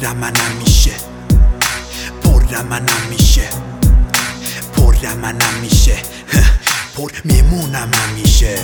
منم میشه، پر منم میشه، پر منم میشه، پر میمونم همیشه.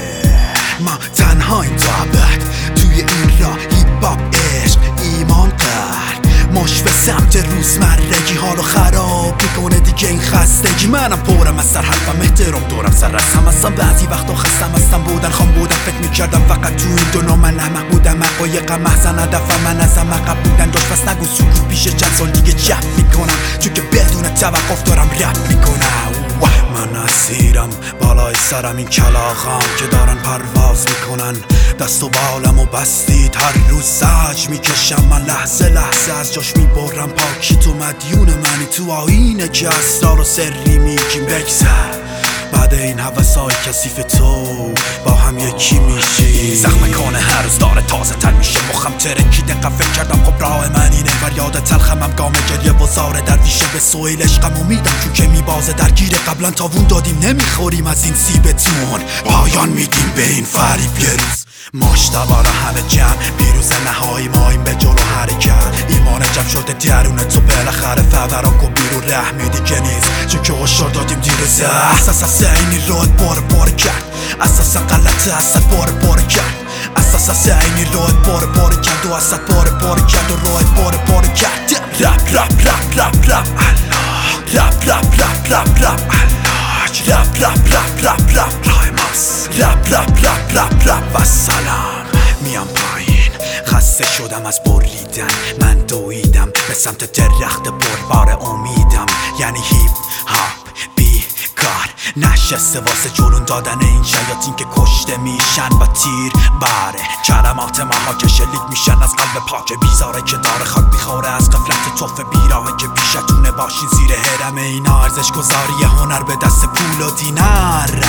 من تنها این تا ابد توی این راه، هیپ هاپ عشق ایمان قلب مش به سمت روزمرگی حالو خراب میکنه دیگه این خستگی. منم پرم از سر حرفم، احترام دورم سر رسم هستم، بعضی وقتا خستم هستم بودن خام بودم، فکر میکردم فقط تو این دنیا من احمق بودم، حقایقم محضن هدفم من ازم عقب بودن داشت. پس نگو سکوت پیش چند سال دیگه چپ میکنم، چون که بدون توقف دارم رپ میکنم. من اسیرم بالای سرم این کلاغام که دارن پرواز میکنن، دست و بالم و بستید هر روز سج میکشم. من لحظه لحظه از جاش میبرم، پاکی تو مدیون منی، تو آینه که اسرار و سری میگیم بگذر. بعد این حوثای کثیف تو با هم یکی میشی، زخم کانه هر روز داره تازه تر میشه، مخم ترکیده فکر کردم خب راه من اینه، فریاد تلخمم گام گریه و زار درویشه، به سویل عشقم امیدم چون که میبازه درگیر قبلا تاوون دادیم نمیخوریم از این سیبتون، پایان میدیم به این فریب یه روز. ماشتبارا همه جمع پیروز نهایی ماییم به جلو حرکت، ایمان جمع شده درونه تو بالاخره فورا کن بیرون، رحمی دیگه نیست چون که هشدار دادیم دیر زد. اساس اینی رود بار کرد، اساسا غلطه اسد بار کرد، اساس اینی رود بار کرد و اسد بار کرد و رود بار کرد. رپ رپ رپ رپ رپ الله، رپ رپ رپ رپ رپ الله، رپ رپ رپ رپ رپ رایماس، رپ رپ رپ رپ رپ و سلام. میام پایین خسته شدم از بریدن، من دویدم به سمت درخت پربار امیدم، یعنی هیپ هاپ بی کار نشسته واسه جلون دادن این شیاطین که کشته میشن با تیر باره. کلمات ماها که شلیک میشن از قلب پاک بیزاره که داره خاک میخوره از قفلت توف بیراهه که بیشتونه باشین زیر حرم اینا. ارزش گذاری هنر به دست پول و دینار،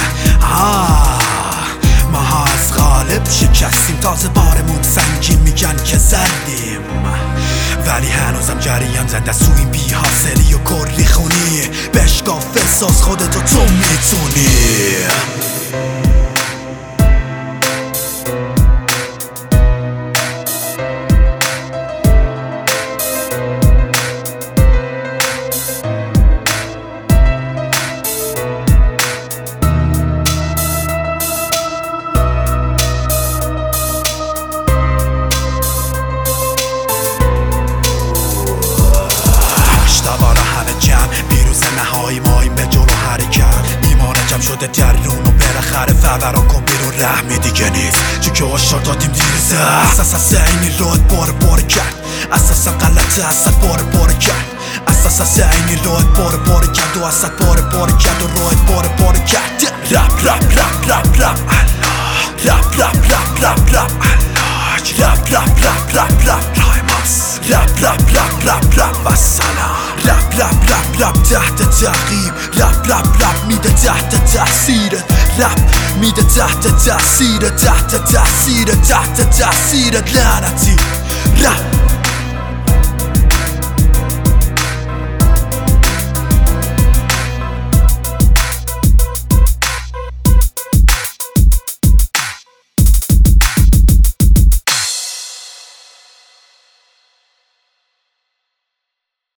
ماها از غالب شکستیم، تازه بارمون سنگین میگن که زدیم، ولی هنوزم جریم زنده سو این بی حاصلی و کلی خونی. بشکاف بساز خودتو تو میتونی. ماییم به جلو حرکت، ایمان جمع شده درون و بالاخره فورا کن بیرون، رحمی دیگه نیست چون که هشدار دادیم دیر زد. اساس اینی رود بار کرد، اساسا غلطه اسد بار کرد، اساس اینی رود بار کرد و اسد بار کرد و رود بار کرد. رپ رپ رپ رپ رپ الله، رپ رپ رپ رپ رپ الله، رپ رپ رپ رپ رپ رایماس، رپ رپ رپ رپ رپ و سلام. رپ رپ رپ رپ تحت تعقیب، رپ رپ رپ میده تحت تاثیرت، رپ میده تحت تاثیرت، تحت تاثیرت، تحت تاثیرت لعنتی. رپ